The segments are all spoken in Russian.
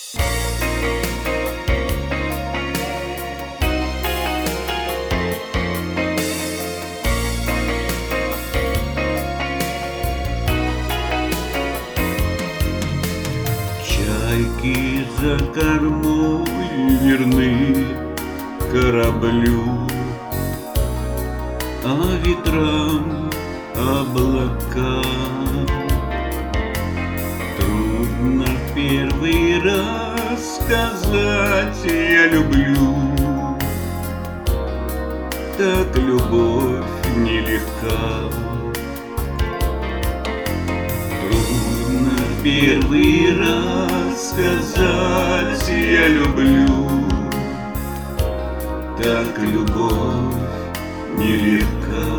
Чайки за кормой верны кораблю, а ветрам облака. Трудно в первый раз сказать «я люблю», так любовь нелегка. Трудно в первый раз сказать «я люблю», так любовь нелегка.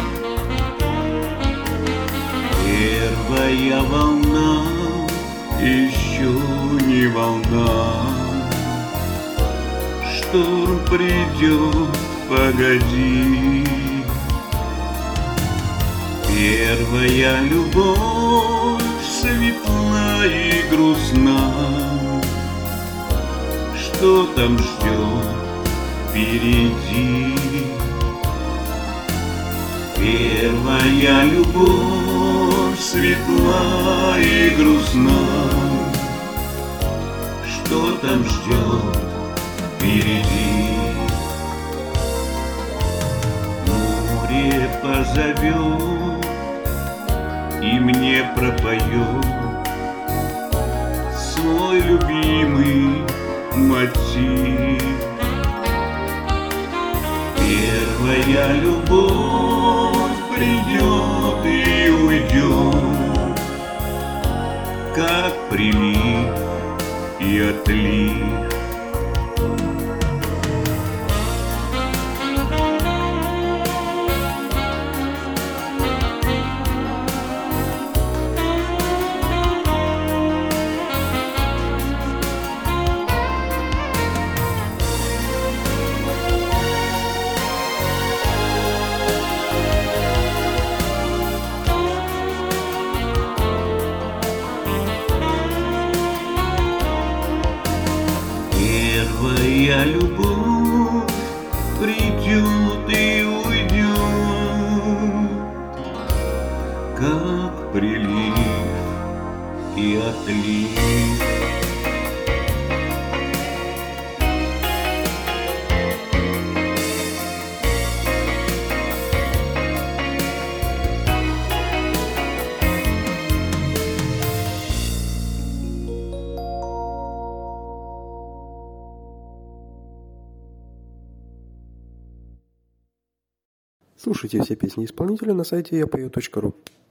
Первая волна еще не волна, шторм придет, погоди. Первая любовь светла и грустна, что там ждет впереди. Первая любовь светла и грустна, что там ждет впереди. Море позовет и мне пропоет свой любимый мотив. Первая любовь придет и уйдет, как прилив и отлив. Первая любовь придет и уйдет, как прилив и отлив. Слушайте все песни исполнителя на сайте yapою.ru.